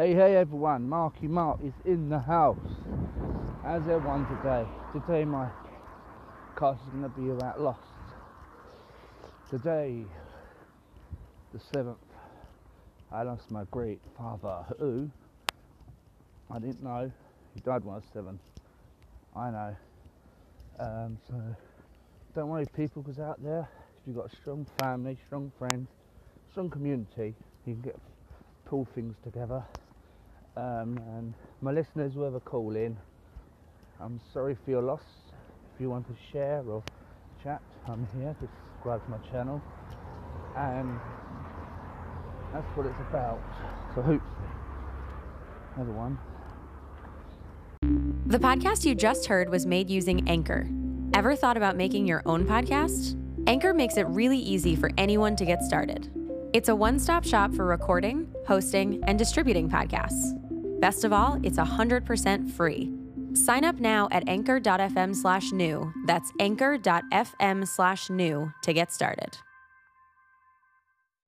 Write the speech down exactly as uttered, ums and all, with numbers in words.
Hey, hey everyone, Marky Mark is in the house. How's everyone today? Today my cast is going to be about lost. Today, the seventh, I lost my great father, who, I didn't know, he died when I was seven. I know. Um, so, don't worry people, because out there, if you've got a strong family, strong friends, strong community, you can get pull things together. Um, and my listeners, whoever call in, I'm sorry for your loss. If you want to share or chat, I'm here. Just subscribe to my channel, and that's what it's about. So hopefully, everyone. The podcast you just heard was made using Anchor. Ever thought about making your own podcast? Anchor makes it really easy for anyone to get started. It's a one-stop shop for recording, hosting, and distributing podcasts. Best of all, it's one hundred percent free. Sign up now at anchor.fm slash new. That's anchor.fm slash new to get started.